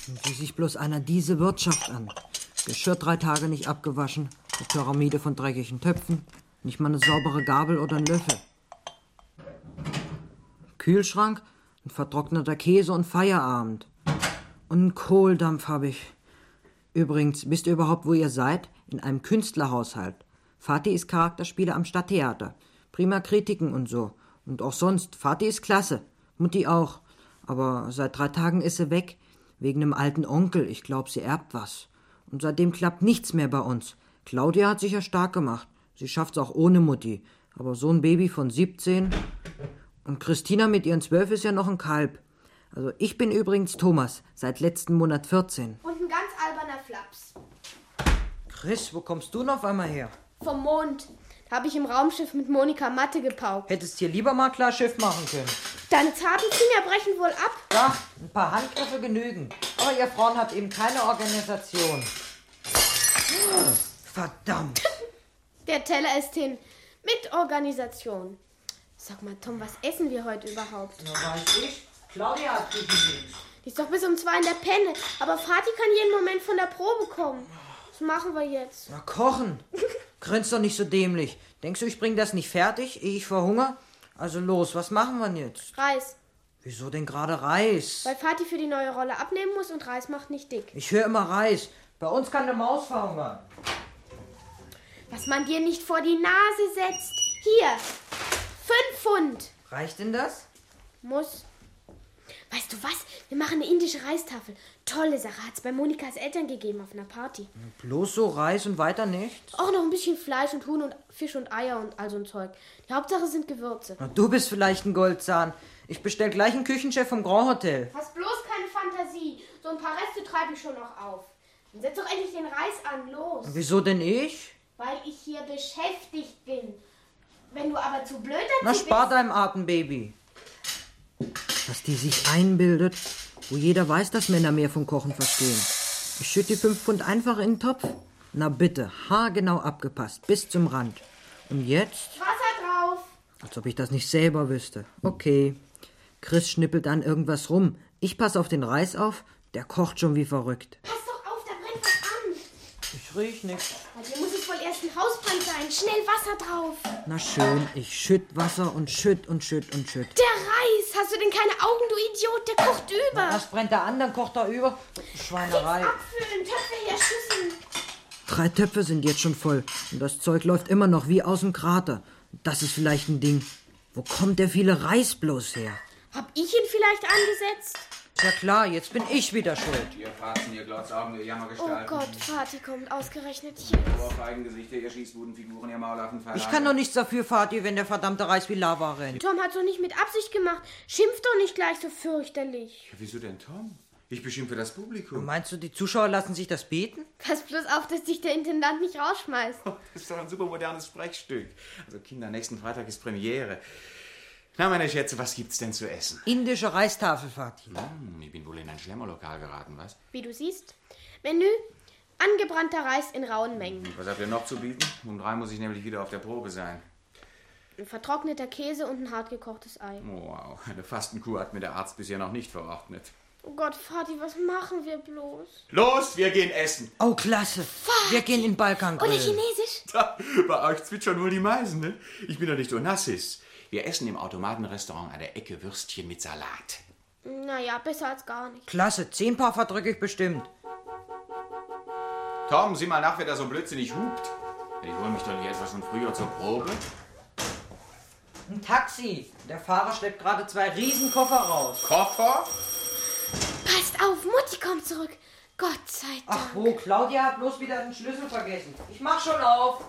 Wie sich bloß einer diese Wirtschaft an. Geschirr 3 Tage nicht abgewaschen, eine Pyramide von dreckigen Töpfen, nicht mal eine saubere Gabel oder ein Löffel. Kühlschrank, ein vertrockneter Käse und Feierabend. Und einen Kohldampf habe ich. Übrigens, wisst ihr überhaupt, wo ihr seid? In einem Künstlerhaushalt. Vati ist Charakterspieler am Stadttheater. Prima Kritiken und so. Und auch sonst, Vati ist klasse. Mutti auch. Aber seit 3 Tagen ist sie weg. Wegen einem alten Onkel. Ich glaube, sie erbt was. Und seitdem klappt nichts mehr bei uns. Claudia hat sich ja stark gemacht. Sie schafft's auch ohne Mutti. Aber so ein Baby von 17... Und Christina mit ihren 12 ist ja noch ein Kalb. Also ich bin übrigens Thomas, seit letzten Monat 14. Und ein ganz alberner Flaps. Chris, wo kommst du denn auf einmal her? Vom Mond. Da habe ich im Raumschiff mit Monika Matte gepaukt. Hättest hier lieber mal klar Schiff machen können. Deine zarten Finger brechen wohl ab. Ja, ein paar Handgriffe genügen. Aber ihr Frauen habt eben keine Organisation. Verdammt. Der Teller ist hin. Mit Organisation. Sag mal, Tom, was essen wir heute überhaupt? Na, weiß ich. Claudia hat Küchendienst. Die ist doch bis um 2 in der Penne. Aber Vati kann jeden Moment von der Probe kommen. Was machen wir jetzt? Na, kochen. Grinst doch nicht so dämlich. Denkst du, ich bring das nicht fertig, ehe ich verhungere? Also los, was machen wir denn jetzt? Reis. Wieso denn gerade Reis? Weil Vati für die neue Rolle abnehmen muss und Reis macht nicht dick. Ich höre immer Reis. Bei uns kann eine Maus verhungern. Was man dir nicht vor die Nase setzt. Hier, 5 Pfund. Reicht denn das? Muss. Weißt du was? Wir machen eine indische Reistafel. Tolle Sache. Hat's bei Monikas Eltern gegeben auf einer Party. Bloß so Reis und weiter nichts? Auch noch ein bisschen Fleisch und Huhn und Fisch und Eier und all so ein Zeug. Die Hauptsache sind Gewürze. Na, du bist vielleicht ein Goldzahn. Ich bestell gleich einen Küchenchef vom Grand Hotel. Hast bloß keine Fantasie. So ein paar Reste treibe ich schon noch auf. Dann setz doch endlich den Reis an. Los. Wieso denn ich? Weil ich hier beschäftigt bin. Wenn du aber zu blöd Na, dazu spar bist... deinem Atem, Baby. Was die sich einbildet, wo jeder weiß, dass Männer mehr vom Kochen verstehen. Ich schütte die 5 Pfund einfach in den Topf. Na bitte, haargenau abgepasst, bis zum Rand. Und jetzt? Wasser drauf. Als ob ich das nicht selber wüsste. Okay. Chris schnippelt dann irgendwas rum. Ich passe auf den Reis auf, der kocht schon wie verrückt. Pass doch auf, da brennt was an. Ich riech nichts. Bei dir muss es wohl erst ein Hausbrand sein. Schnell Wasser drauf. Na schön, ich schütt Wasser und schütt und schütt und schütt. Der Reis. Hast du denn keine Augen, du Idiot? Der kocht über. Was brennt da an, dann kocht er über. Schweinerei. Abfüllen, Töpfe her, Schüsseln. 3 Töpfe sind jetzt schon voll. Und das Zeug läuft immer noch wie aus dem Krater. Das ist vielleicht ein Ding. Wo kommt der viele Reis bloß her? Hab ich ihn vielleicht angesetzt? Ja klar, jetzt bin ich wieder schuld. Ihr Fratzen, ihr Glotzaugen, ihr Oh Jammergestalten. Gott, Vati kommt ausgerechnet jetzt. Ohrfeigengesichter, ihr Schießbudenfiguren, ihr Maulaffenverlag. Ich kann doch nichts dafür, Vati, wenn der verdammte Reis wie Lava rennt. Tom hat's doch nicht mit Absicht gemacht. Schimpf doch nicht gleich so fürchterlich. Ja, wieso denn, Tom? Ich beschimpfe das Publikum. Meinst du, die Zuschauer lassen sich das beten? Pass bloß auf, dass dich der Intendant nicht rausschmeißt. Das ist doch ein super modernes Sprechstück. Also Kinder, nächsten Freitag ist Premiere. Na, meine Schätze, was gibt's denn zu essen? Indische Reistafel, Vati. Ich bin wohl in ein Schlemmerlokal geraten, was? Wie du siehst. Menü, angebrannter Reis in rauen Mengen. Was habt ihr noch zu bieten? Um 3 muss ich nämlich wieder auf der Probe sein. Ein vertrockneter Käse und ein hartgekochtes Ei. Wow, eine Fastenkur hat mir der Arzt bisher noch nicht verordnet. Oh Gott, Vati, was machen wir bloß? Los, wir gehen essen. Oh, klasse. Wir gehen in Balkan Oder grillen. Chinesisch? Bei euch zwitschern wohl die Meisen, ne? Ich bin doch nicht Onassis. Wir essen im Automatenrestaurant an der Ecke Würstchen mit Salat. Naja, besser als gar nicht. Klasse, 10 Paar verdrücke ich bestimmt. Tom, sieh mal nach, wer da so blödsinnig hupt. Ich hole mich doch nicht etwas von früher zur Probe. Ein Taxi. Der Fahrer schleppt gerade 2 Riesenkoffer raus. Koffer? Passt auf, Mutti kommt zurück. Gott sei Dank. Ach wo, Claudia hat bloß wieder den Schlüssel vergessen. Ich mach schon auf.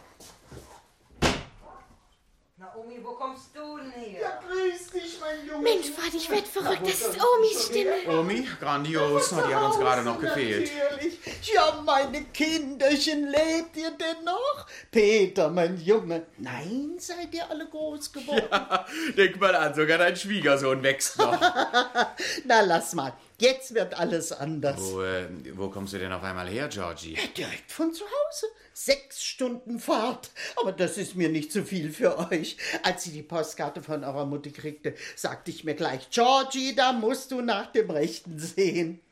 Naomi, wo kommst du denn her? Ja, grüß dich, mein Junge. Mensch, Vati, ich werd verrückt. Das ist Omis Stimme. Omi, grandios. Die hat uns gerade noch gefehlt. Natürlich. Ja, meine Kinderchen, lebt ihr denn noch? Peter, mein Junge. Nein, seid ihr alle groß geworden? Ja, denk mal an, sogar dein Schwiegersohn wächst noch. Na, lass mal. Jetzt wird alles anders. Wo kommst du denn auf einmal her, Georgie? Direkt von zu Hause. 6 Stunden Fahrt. Aber das ist mir nicht zu viel für euch. Als sie die Postkarte von eurer Mutter kriegte, sagte ich mir gleich, Georgie, da musst du nach dem Rechten sehen.